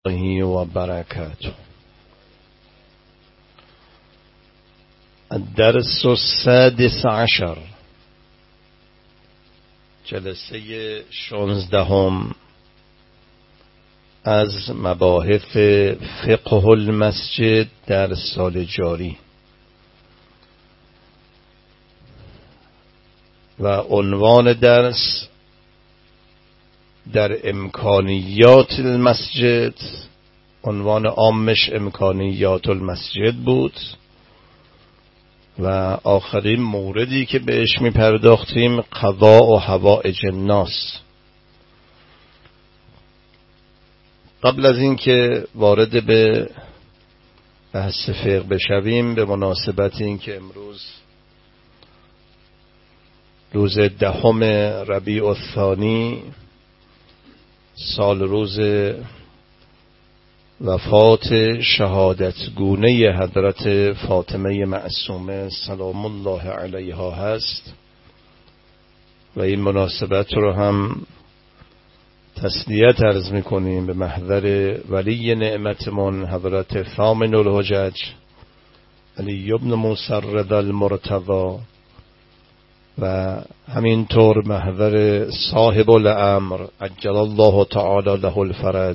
الله وبركاته. الدرس 16 جلسه 16 از مباحث فقه المسجد در سال جاری و عنوان درس در امکانیات المسجد، عنوان عامش امکانیات المسجد بود و آخرین موردی که بهش می پرداختیم قضاء و حوائج الناس. قبل از این که وارد به بحث فقه بشویم، به مناسبت این که امروز روز 10 ربیع الثانی سال روز وفات شهادتگونه حضرت فاطمه معصومه سلام الله علیها هست و این مناسبت رو هم تسلیت عرض میکنیم به محضر ولی نعمتمون حضرت ثامن الحجج علی بن موسی الرضا المرتضی و همینطور محضر صاحب الامر عجل الله تعالی له الفرج،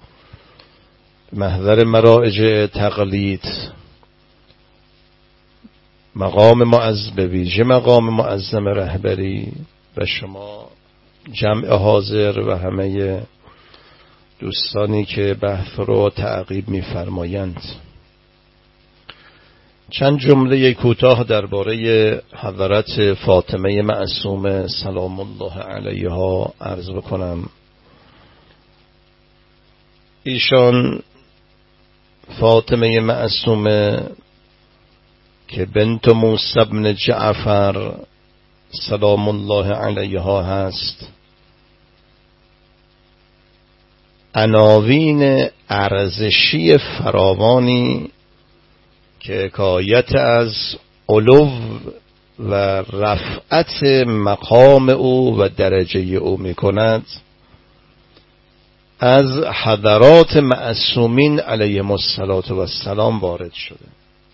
محضر مراجع تقلید، مقام معظم، به ویژه مقام معظم رهبری و شما جمع حاضر و همه دوستانی که بحث رو تعقیب می‌فرمایند. چند جمله کوتاه درباره حضرت فاطمه معصومه سلام الله علیها عرض بکنم. ایشان فاطمه معصومه که بنت موسی بن جعفر سلام الله علیها هست، عناوین ارزشی فراوانی که حکایت از علو و رفعت مقام او و درجه او می کند از حضرات معصومین علیهم السلام وارد شده.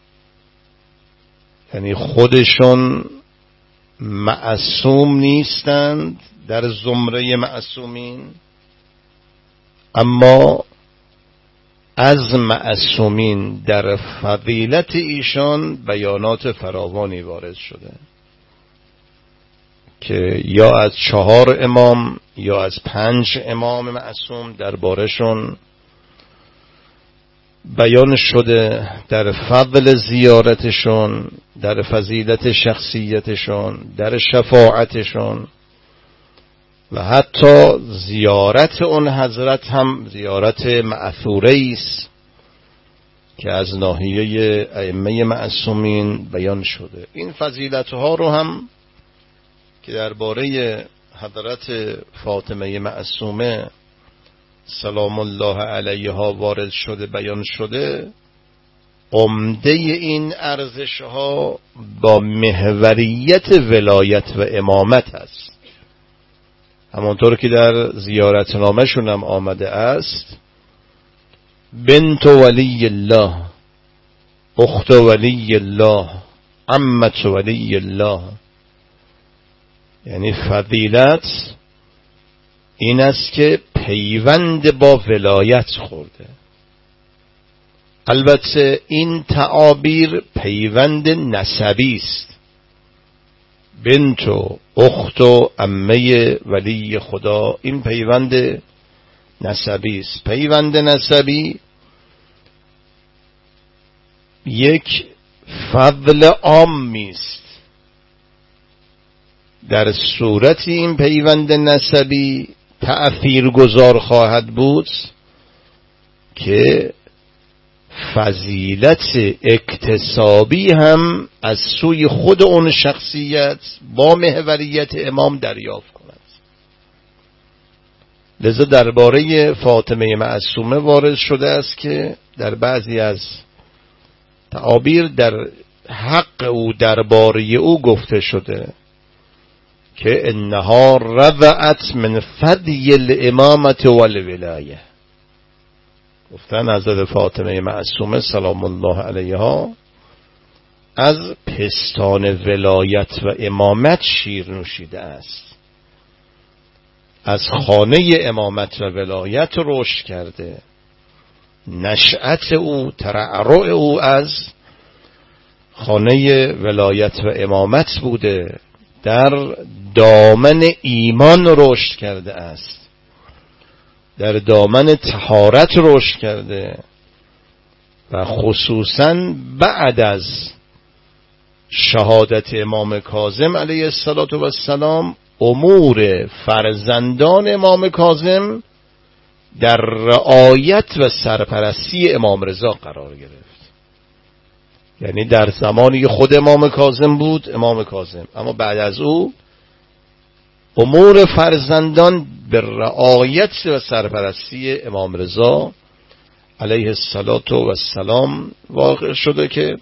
یعنی خودشون معصوم نیستند در زمره معصومین، اما از معصومین در فضیلت ایشان بیانات فراوانی وارد شده که یا از 4 امام یا از 5 امام معصوم دربارشون بیان شده، در فضل زیارتشون، در فضیلت شخصیتشون، در شفاعتشون و حتی زیارت اون حضرت هم زیارت مأثوره است که از ناحیه ائمه معصومین بیان شده. این فضیلت ها رو هم که درباره حضرت فاطمه معصومه سلام الله علیها وارد شده بیان شده، عمده این ارزش ها با محوریت ولایت و امامت است. همانطور که در زیارتنامه شون هم آمده است، بنت ولی الله، اخت ولی الله، عمت ولی الله. یعنی فضیلت این است که پیوند با ولایت خورده. البته این تعابیر پیوند نسبی است، بنت و اخت و عمه ولی خدا، این پیوند نسبی است. پیوند نسبی یک فضل عامی است. در صورتی این پیوند نسبی تأثیرگذار خواهد بود که فضیلت اکتسابی هم از سوی خود اون شخصیت با محوریت امام دریافت کند. لذا درباره فاطمه معصومه وارد شده است که در بعضی از تعابیر در حق او درباره او گفته شده که انها رضعت من فضی الامامت والولایه، گفتن حضرت فاطمه معصومه سلام الله علیها از پستان ولایت و امامت شیر نوشیده است، از خانه امامت و ولایت رشد کرده، نشأت او ترعرع او از خانه ولایت و امامت بوده، در دامن ایمان رشد کرده است، در دامن طهارت رشد کرده و خصوصا بعد از شهادت امام کاظم علیه السلام امور فرزندان امام کاظم در رعایت و سرپرستی امام رضا قرار گرفت. یعنی در زمانی خود امام کاظم بود امام کاظم، اما بعد از او امور فرزندان به رعایت و سرپرستی امام رضا علیه السلام واقع شده که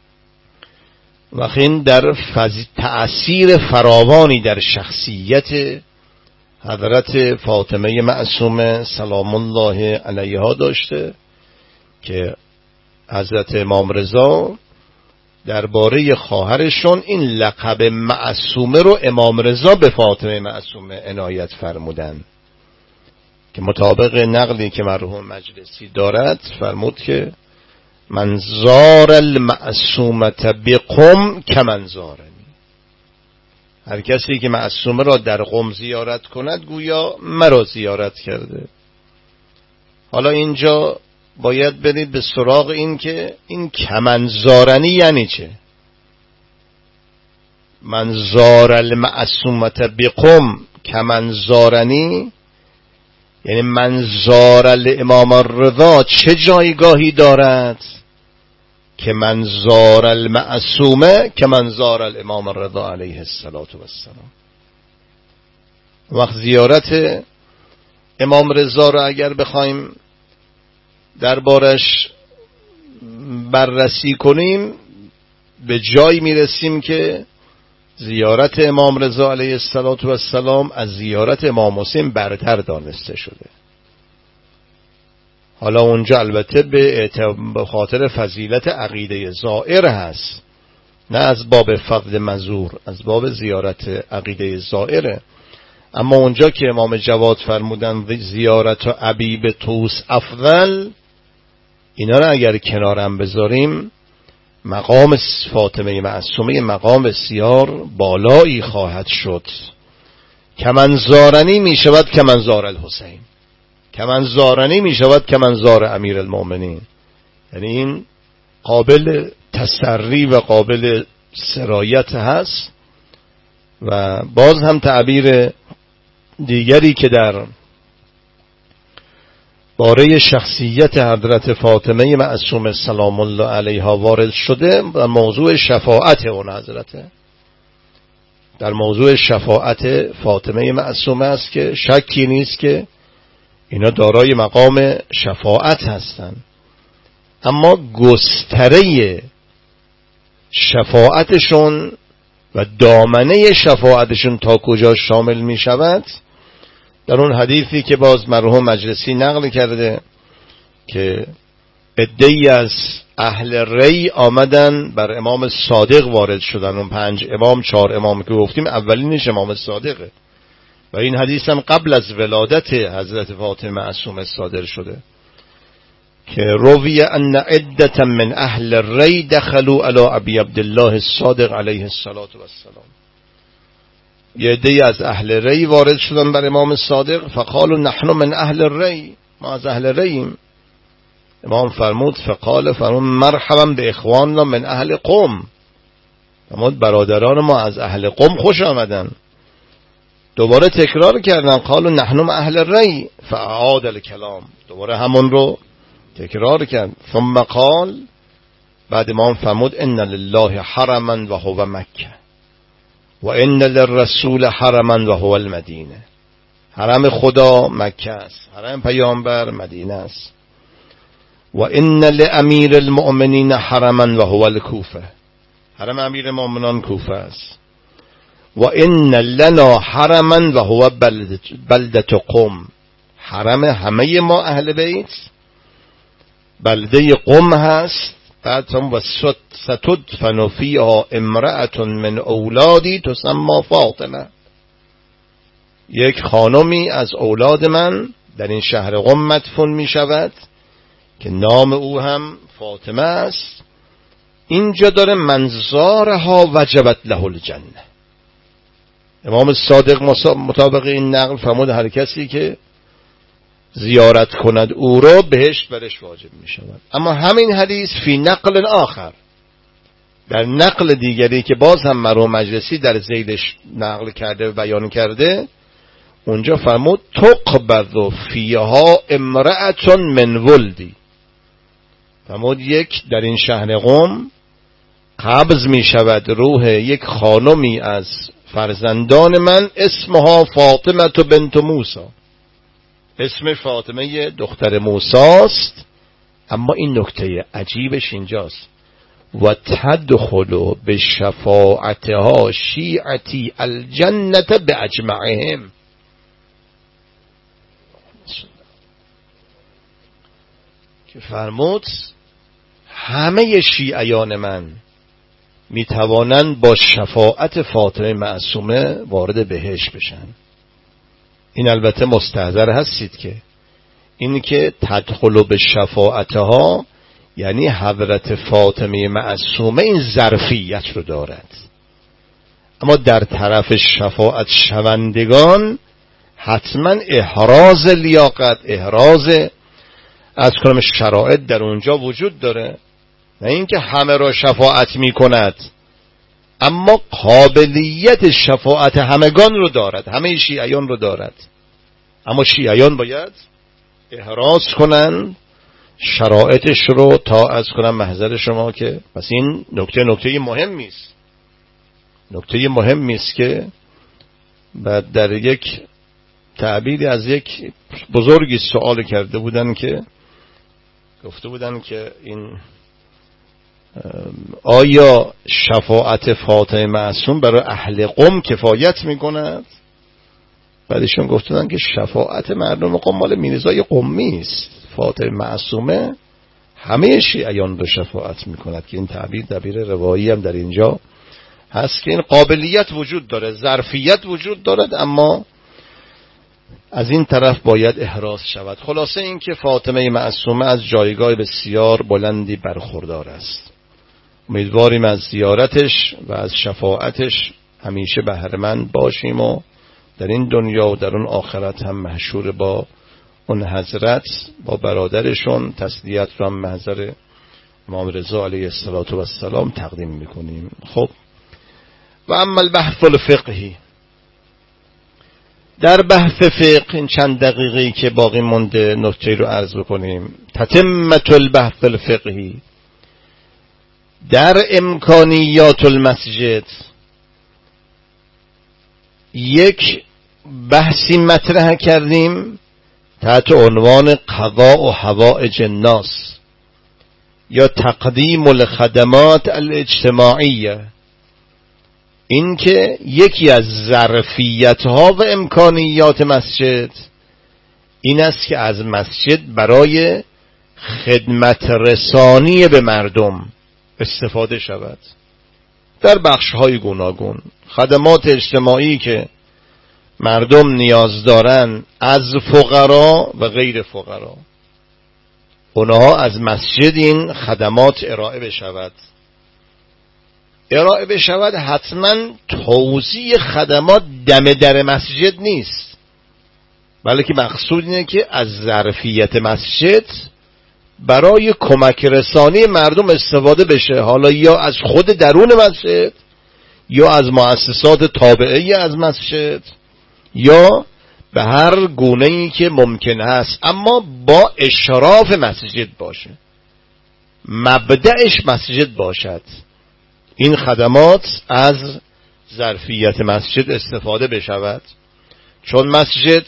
وقتی در تأثیر فراوانی در شخصیت حضرت فاطمه معصومه سلام الله علیها داشته که حضرت امام رضا درباره خواهرشون این لقب معصومه رو امام رضا به فاطمه معصومه عنایت فرمودن که مطابق نقلی که مرحوم مجلسی دارد فرمود که من زار المعصومة بقم کمن زارنی، هر کسی که معصومه را در قم زیارت کند گویا مرا زیارت کرده. حالا اینجا باید برید به سراغ این که این کمن زارنی یعنی چه؟ من زار المعصومة بقم کمن زارنی یعنی من زار الامام الرضا چه جایگاهی دارد که من زار المعصومه که من زار الامام الرضا علیه السلام. وقت زیارت امام رضا را اگر بخوایم دربارش بررسی کنیم به جایی میرسیم که زیارت امام رضا علیه السلام از زیارت امام حسین برتر دانسته شده. حالا اونجا البته به خاطر فضیلت عقیده زائر هست، نه از باب فضل مزور، از باب زیارت عقیده زائره. اما اونجا که امام جواد فرمودن زیارت و ابی به توس افضل، اینا رو اگر کنارم بذاریم مقام فاطمه معصومه مقام بسیار بالایی خواهد شد. کمن زارنی می شود کمن زار الحسین، کمن زارنی می شود کمن زار امیر المؤمنین. یعنی این قابل تسری و قابل سرایت هست. و باز هم تعبیر دیگری که در باره شخصیت حضرت فاطمه معصومه سلام الله علیها وارد شده و موضوع شفاعت اون حضرته. در موضوع شفاعت فاطمه معصومه است که شکی نیست که اینا دارای مقام شفاعت هستند، اما گستره شفاعتشون و دامنه شفاعتشون تا کجا شامل می شود در اون حدیثی که باز مرحوم مجلسی نقل کرده که عده‌ای از اهل ری آمدن بر امام صادق وارد شدن. اون 5 امام 4 امام که گفتیم اولینش امام صادقه و این حدیث هم قبل از ولادت حضرت فاطمه معصومه صادر شده که روی ان عدة من اهل ری دخلوا علی ابی عبدالله الصادق علیه الصلاة والسلام. یه عده‌ای از اهل ری وارد شدن بر امام صادق فقالوا نحن من اهل ری، ما از اهل ریم. امام فرمود فرمود مرحبا به اخواننا من اهل قم، فرمود برادران ما از اهل قم خوش آمدن. دوباره تکرار کردن قالوا نحن من اهل ری فاعاد الکلام، دوباره همون رو تکرار کرد. ثم قال، بعد امام فرمود ان لله حرما و هو مکه و ان للرسول حرما و هو المدینه. حرم خدا مکه است، حرم پیامبر مدینه است. و ان لامیر المؤمنین حرما و هو الکوفه، حرم امیر المؤمنان کوفه است. و ان لنا حرما و هو بلدة قم، حرم همه ما اهل بیت بلده قم هست. بعد و ستدفن فیها امرأة من اولادی تسمى فاطمه، یک خانمی از اولاد من در این شهر قم مدفون می شود که نام او هم فاطمه است. اینجا داره منظارها وجبت له الجنه. امام صادق مطابق این نقل فرمود هر کسی که زیارت کند او را بهشت برش واجب می شود. اما همین حدیث فی نقل آخر، در نقل دیگری که باز هم مرحوم مجلسی در ذیلش نقل کرده و بیان کرده، اونجا فرمود تقبض فیها امرأة من ولدی. فرمود یک در این شهر قم قبض می شود روح یک خانمی از فرزندان من، اسمها فاطمه بنت موسی، اسم فاطمه دختر موسی است. اما این نکته عجیبش اینجاست، و تدخل بشفاعتها شیعتی الجنة باجمعهم. که فرمود همه شیعیان من می توانند با شفاعت فاطمه معصومه وارد بهشت بشن. این البته مستحضر هستید که این که تدخل به شفاعتها یعنی حضرت فاطمه معصومه این ظرفیت رو دارد، اما در طرف شفاعت شوندگان حتما احراز لیاقت، احراز از کنم شرایط در اونجا وجود داره. نه اینکه همه را شفاعت می کند، اما قابلیت شفاعت همگان رو دارد، همه شیعیان رو دارد. اما شیعیان باید احراز کنند شرایطش رو تا از کنم محضر شما که پس این نکته مهمی است. نکته مهمی است که بعد در یک تعبیری از یک بزرگی سوال کرده بودن که گفته بودن که این آیا شفاعت فاطمه معصوم برای اهل قم کفایت میکند؟ بعدشون گفتن که شفاعت مردم قم مال میرزای قمی است، فاطمه معصومه همه شیعیان رو شفاعت میکند. که این تعبیر روایی هم در اینجا هست که این قابلیت وجود داره، ظرفیت وجود دارد، اما از این طرف باید احراز شود. خلاصه این که فاطمه معصومه از جایگاه بسیار بلندی برخوردار است. امیدواریم از زیارتش و از شفاعتش همیشه بهره‌مند باشیم و در این دنیا و در اون آخرت هم محشور با اون حضرت با برادرشون تسلیت رو هم محضر امام رضا علیه السلام تقدیم میکنیم. خب و اما البحث الفقهی، در بحث فقه این چند دقیقه‌ای که باقی مونده نکته رو عرض بکنیم. تتمت البحث الفقهی در امکانیات المسجد، یک بحثی مطرح کردیم تحت عنوان قضاء حوائج الناس یا تقدیم الخدمات الاجتماعیه. این که یکی از ظرفیت‌ها و امکانیات مسجد این است که از مسجد برای خدمت رسانی به مردم استفاده شود در بخش‌های گوناگون. خدمات اجتماعی که مردم نیاز دارن از فقرا و غیر فقرا، اونها از مسجد این خدمات ارائه بشود. حتما توزیع خدمات دم در مسجد نیست، بلکه مقصود اینه که از ظرفیت مسجد برای کمک رسانی مردم استفاده بشه، حالا یا از خود درون مسجد یا از مؤسسات تابعه از مسجد یا به هر گونه‌ای که ممکن است، اما با اشراف مسجد باشه، مبدأش مسجد باشد. این خدمات از ظرفیت مسجد استفاده بشود، چون مسجد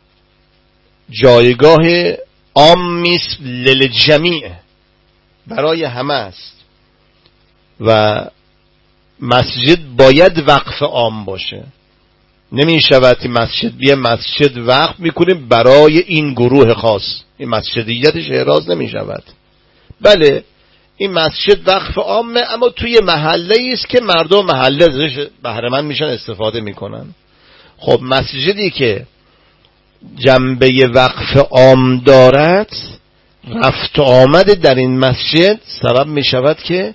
جایگاه عامی للجمیع، برای همه است و مسجد باید وقف عام باشه. نمی شود که مسجد وقف میکنیم برای این گروه خاص، این مسجدیتش احراز نمی شود. بله این مسجد وقف عامه، اما توی محله است که مردم محله ازش بهره مند میشن، استفاده میکنن. خب مسجدی که جنبه وقف عام دارد، رفت آمد در این مسجد سبب میشود که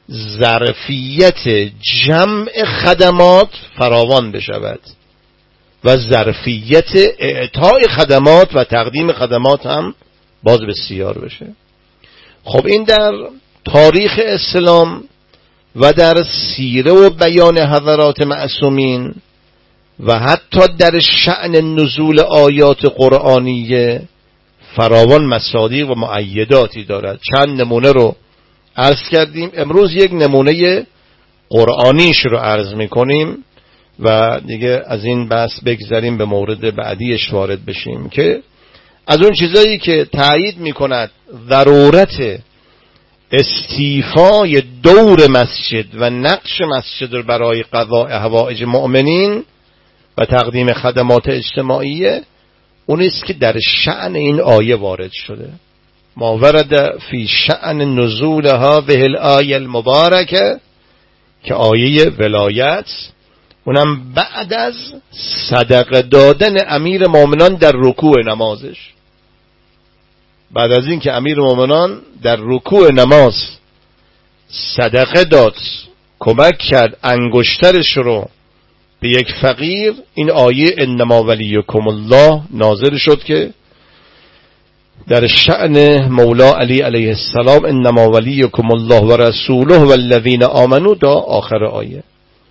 ظرفیت جمع خدمات فراوان بشود و ظرفیت اعطای خدمات و تقدیم خدمات هم باز بسیار بشه. خب این در تاریخ اسلام و در سیره و بیان حضرات معصومین و حتی در شأن نزول آیات قرآنیه فراوان مصادیق و مؤیداتی دارد. چند نمونه رو عرض کردیم، امروز یک نمونه قرآنیش رو عرض میکنیم و دیگه از این بحث بگذاریم به مورد بعدیش وارد بشیم که از اون چیزایی که تایید میکند ضرورت استیفای دور مسجد و نقش مسجد رو برای قضاء حوائج مؤمنین و تقدیم خدمات اجتماعیه، اون است که در شأن این آیه وارد شده. ما ورد فی شأن نزول هذه الآیه المبارکه، که آیه ولایت، اونم بعد از صدقه دادن امیر مومنان در رکوع نمازش. بعد از این که امیر مومنان در رکوع نماز صدقه داد، کمک کرد انگشترش رو به یک فقیر، این آیه انما ولیکم الله نازل شد که در شأن مولا علی علیه السلام انما ولیکم الله و رسوله والذین آمنوا تا آخر آیه،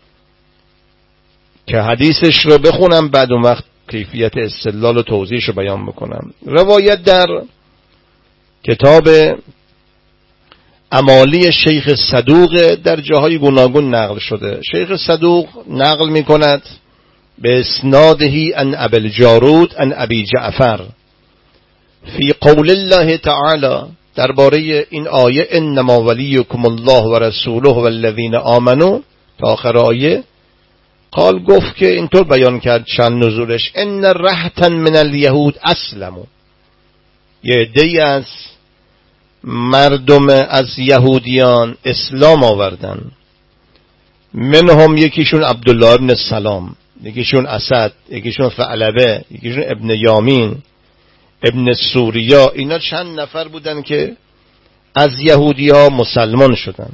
که حدیثش رو بخونم بعد اون وقت کیفیت استدلال و توضیحش رو بیان بکنم. روایت در کتاب امالی شیخ صدوق در جاهای گوناگون نقل شده. شیخ صدوق نقل می کند به اسنادهی ان ابی الجارود ان ابی جعفر فی قول الله تعالی، درباره این آیه انما ولیکم الله و رسوله والذین آمنوا تا آخر آیه، قال گفت که اینطور بیان کرد چند نزولش، ان رهتا من الیهود اسلموا، یه عده‌ای از مردم از یهودیان اسلام آوردن، منهم یکیشون عبدالله ابن سلام، یکیشون اسد، یکیشون ثعلبه، یکیشون ابن یامین، ابن سوریا. اینا چند نفر بودن که از یهودی ها مسلمان شدن.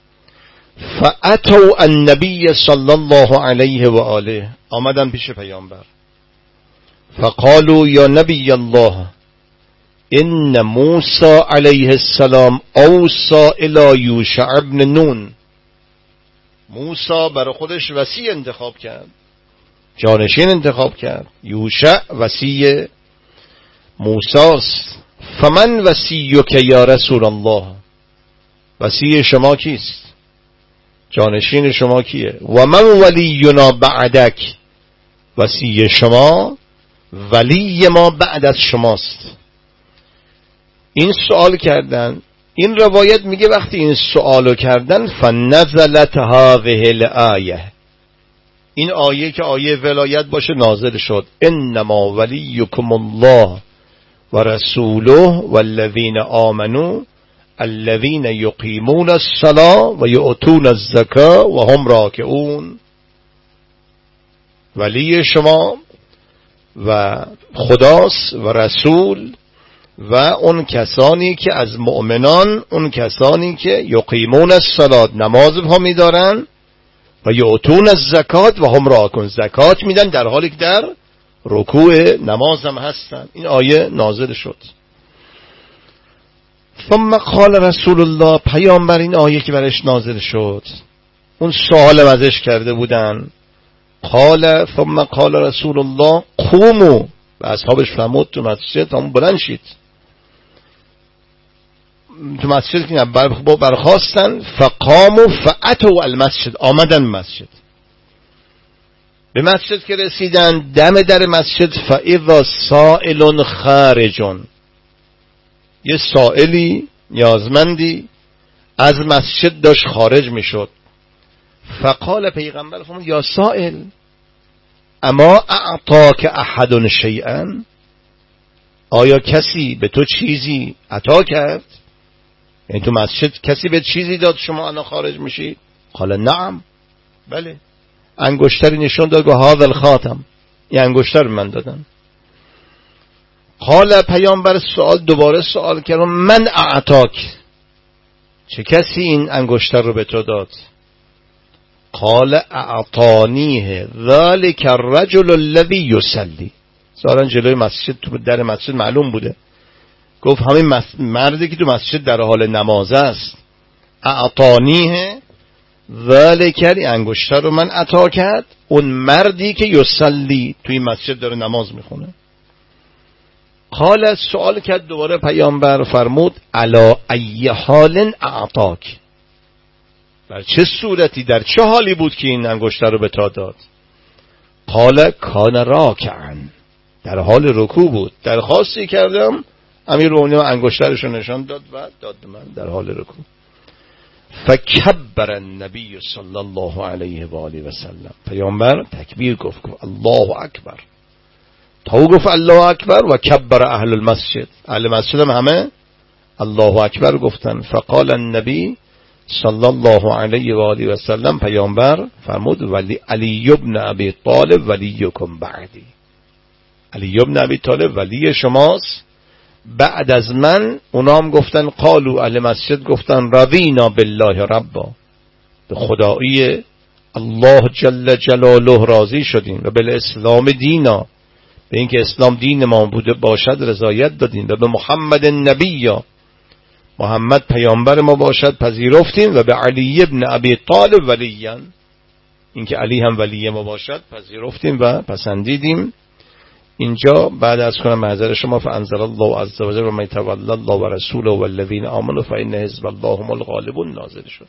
فاتوا النبی صلی الله علیه و آله، آمدن پیش پیامبر، فقالوا یا نبی الله ان موسی علیه السلام اوصى الی یوشع ابن نون، موسی برای خودش وصی انتخاب کرد، جانشین انتخاب کرد، یوشع وصی موسی است. فمن وصیک یا رسول الله، وصی شما کیست؟ جانشین شما کیه؟ و من ولینا بعدک، وصی شما ولی ما بعد از شماست. این سوال کردن. این روایت میگه وقتی این سوالو کردن فنزلت هذه الآیه، این آیه که آیه ولایت باشه نازل شد، انما ولیکم الله و رسوله والذین آمنوا الذین یقیمون الصلاة و یؤتون الزکاة و هم راکعون. ولی شما و خداست و رسول و اون کسانی که از مؤمنان، اون کسانی که یقیمون الصلاة نماز ها میدارن و یؤتون الزکات و هم راکعون، زکات میدن در حالی که در رکوع نماز هم هستن. این آیه نازل شد. ثم قال رسول الله، پیامبر این آیه که برش نازل شد اون سوال ازش کرده بودن، قال ثم قال رسول الله قوموا، و اصحابش فرمود تو مسجد هم بلند شید، تو مسجد که برخواستن، فقاموا فاتوا المسجد، آمدن مسجد. به مسجد که رسیدن، دم در مسجد فاذا سائل خارج، یه سائلی نیازمندی از مسجد داشت خارج میشد. فقال، پیغمبر فرمود یا سائل اما اعطاک احد شیئا، آیا کسی به تو چیزی عطا کرد؟ یعنی تو مسجد کسی به چیزی داد شما الان خارج میشید؟ قال نعم، بله. انگشتری نشون داد گفت هذا الخاتم، این انگشتر من دادن. قال پیامبر دوباره سوال کرد من اعطاک، چه کسی این انگشتر رو به تو داد؟ قال اعطانیه ذلك الرجل الذي يصلي. ظاهرا جلوی مسجد، تو در مسجد معلوم بوده، گفت همین مردی که تو مسجد در حال نماز است. اعطانیه ذلك، انگشتر رو من عطا کرد اون مردی که یصلی، توی مسجد داره نماز میخونه. قال سوال کرد دوباره پیامبر، فرمود علی ای حال اعطاک، در چه صورتی، در چه حالی بود که این انگشتر رو به تا داد؟ قال کان راکعا، در حال رکوع بود، درخواستی کردم امیرالمومنین انگشترش رو نشان داد و داد من در حال رکوع. فکبر النبی صلی الله علیه و آله و سلم، پیامبر تکبیر گفت الله اکبر. تا او گفت الله اکبر و کبر اهل المسجد، اهل مسجد هم همه الله اکبر گفتن. فقال النبی صلی الله علیه و آله و سلم، پیامبر فرمود ولی علی ابن ابی طالب ولیکم بعدی، علی ابن ابی طالب ولی شماست بعد از من. اونا هم گفتن قالوا، اهل مسجد گفتن رضینا بالله ربا، به خدایی الله جل جلاله راضی شدیم، و بالاسلام دینا، به اینکه اسلام دین ما بوده باشد رضایت دادیم، و به محمد نبی، محمد پیامبر ما باشد پذیرفتیم، و به علی ابن ابی طالب ولیان، اینکه علی هم ولی ما باشد پذیرفتیم و پسندیدیم. اینجا بعد از کنم معذر شما فانزل الله عز وجل و من یتولی الله و رسوله والذین آمنوا فان حزب الله هم الغالبون نازل شد.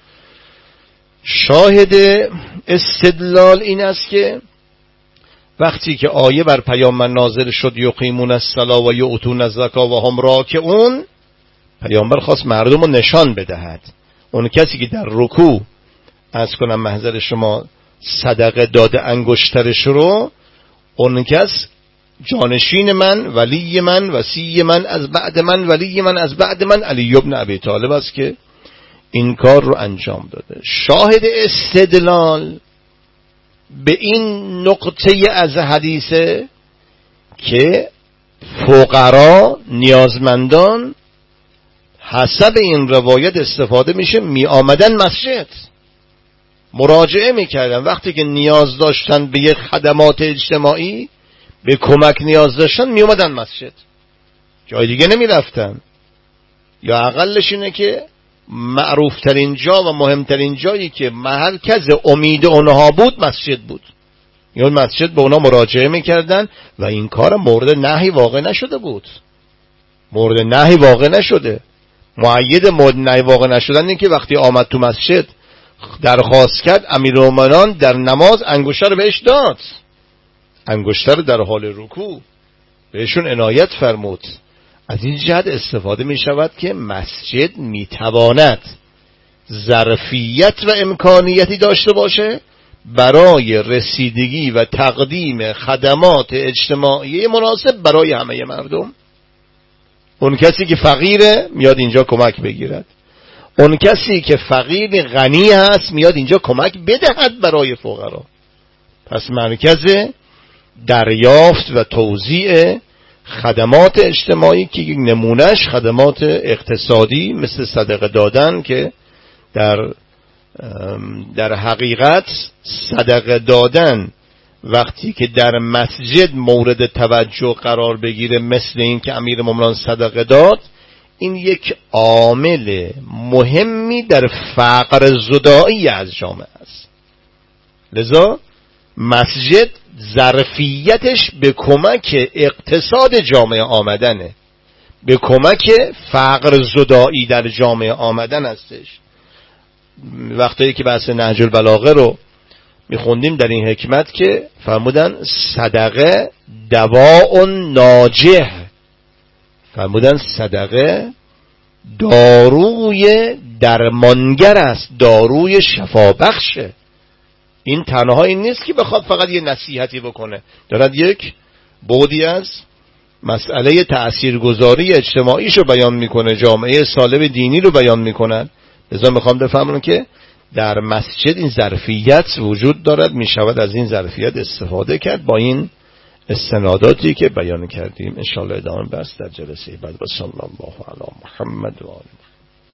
شاهد استدلال این است که وقتی که آیه بر پیامبر نازل شد یقیمون الصلاة و یؤتون الزکاة و هم راکعون، پیامبر خواست مردم رو نشان بدهد اون کسی که در رکوع از کنم محضر شما صدقه داده انگشترش رو، اون کس جانشین من، ولی من، وصی من از بعد من، ولی من از بعد من علی ابن ابی طالب است که این کار رو انجام داده. شاهد استدلال به این نقطه از حدیثه که فقرا، نیازمندان حسب این روایت استفاده میشه می آمدن مسجد، مراجعه میکردن وقتی که نیاز داشتن به یک خدمات اجتماعی، به کمک نیاز داشتن می اومدن مسجد، جای دیگه نمی رفتن. یا اقلش اینه که معروف ترین جا و مهمترین جایی که مرکز امید اونها بود مسجد بود، یا مسجد به اونا مراجعه میکردن و این کار مورد نهی واقع نشده بود، مورد نهی واقع نشده. مؤید مورد نهی واقع نشدن این که وقتی آمد تو مسجد درخواست کرد امیرالمومنین در نماز انگشتر رو بهش داد، انگشتر در حال رکوع بهشون عنایت فرمود. از این جهت استفاده می شود که مسجد می تواند ظرفیت و امکانیتی داشته باشه برای رسیدگی و تقدیم خدمات اجتماعی مناسب برای همه مردم. اون کسی که فقیره میاد اینجا کمک بگیرد، اون کسی که فقیر غنی هست میاد اینجا کمک بدهد برای فقرا. پس مرکز دریافت و توزیع خدمات اجتماعی که نمونهش خدمات اقتصادی مثل صدقه دادن، که در حقیقت صدقه دادن وقتی که در مسجد مورد توجه قرار بگیره، مثل این که امیرالمومنین صدقه داد، این یک عامل مهمی در فقر زدایی از جامعه است. لذا مسجد ظرفیتش به کمک اقتصاد جامعه آمدنه، به کمک فقر زدایی در جامعه آمدن هستش. وقتی که بحث نهج البلاغه رو میخوندیم در این حکمت که فرمودن صدقه دواء ناجح، فرمودن صدقه داروی درمانگر است، داروی شفابخشه. این تنها این نیست که بخواد فقط یه نصیحتی بکنه، دارد یک بعدی از مسئله تأثیرگذاری اجتماعیشو بیان میکنه، جامعه سالم دینی رو بیان میکنن. لذا میخوام بفهمون که در مسجد این ظرفیت وجود دارد، میشود از این ظرفیت استفاده کرد با این استناداتی که بیان کردیم. انشاءالله ادامه بحث در جلسه بعد. و صلی الله علی محمد و آله.